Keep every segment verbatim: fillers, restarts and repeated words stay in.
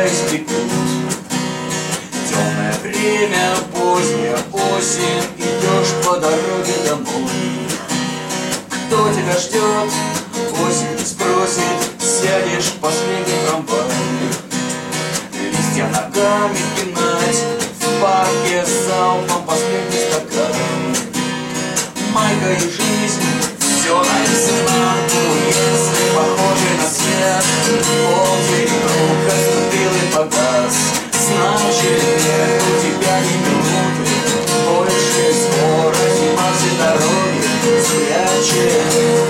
спотыкаясь, бегут. Темное время, поздняя осень, идешь по дороге домой. Кто тебя ждет? Осень спросит, сядешь в последний трамвай. Листья ногами пинать, в парке залпом последний стакан. Майка и жизнь, все наизнанку, если похожий на свет. Полдень вдруг отступил и погас, значит нет у тебя ни минуты. Больше скорости по всей дороге спрячет.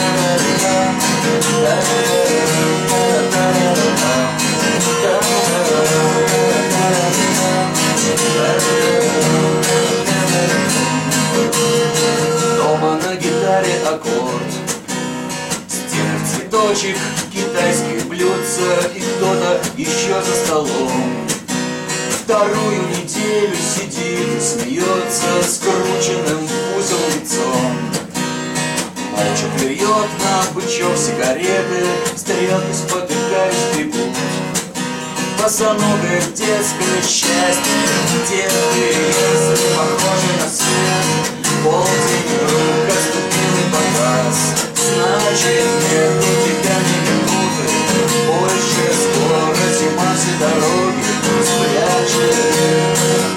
Дома на гитаре аккорд, стены в цветочек, китайские блюдца и кто-то еще за столом. Вторую неделю сидит и смеется скрученным в узел лицом. Молча плюет на бычок сигареты, стрелки спотыкаясь бегут. Босоногое детское счастье, где ты, если похожий на свет. Полдень вдруг отступил и погас, значит нет у тебя ни минуты. Больше скоро зима все дороги спрячет.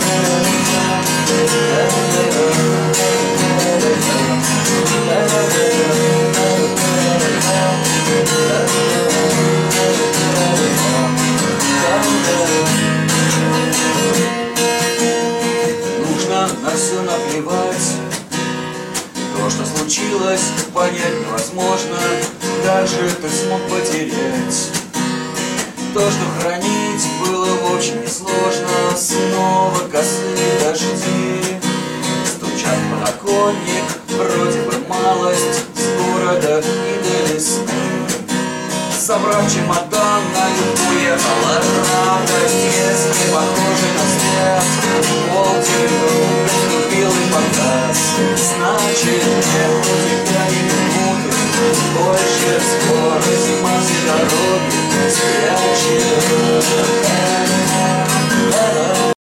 Нужно на все наплевать. То, что случилось, понять невозможно, даже ты смог потерять. То, что хранить было в общем несложно, снова косые дожди. Стучат в подоконник, вроде бы малость, с города и до весны. Собрав чемодан, на юг уехала радость, если похожий на свет. Полдень